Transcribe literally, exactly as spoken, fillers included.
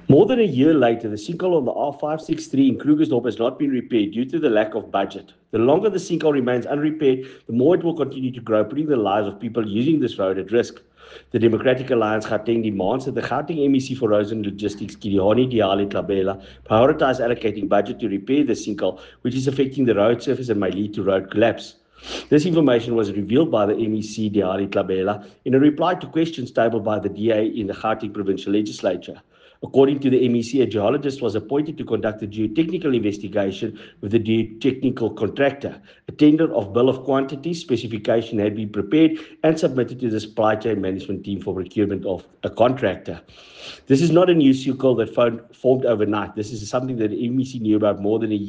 More than a year later, the sinkhole on the R five sixty-three in Krugersdorp has not been repaired due to the lack of budget. The longer the sinkhole remains unrepaired, the more it will continue to grow, putting the lives of people using this road at risk. The Democratic Alliance Gauteng demands that the Gauteng M E C for Roads and Logistics, Kiliani Diali Tlabela, prioritize allocating budget to repair the sinkhole, which is affecting the road surface and may lead to road collapse. This information was revealed by the M E C Diali Tlabela in a reply to questions tabled by the D A in the Gauteng Provincial Legislature. According to the M E C, a geologist was appointed to conduct a geotechnical investigation with the geotechnical contractor. A tender of bill of quantities specification had been prepared and submitted to the supply chain management team for procurement of a contractor. This is not a new sinkhole that formed overnight. This is something that the M E C knew about more than a year.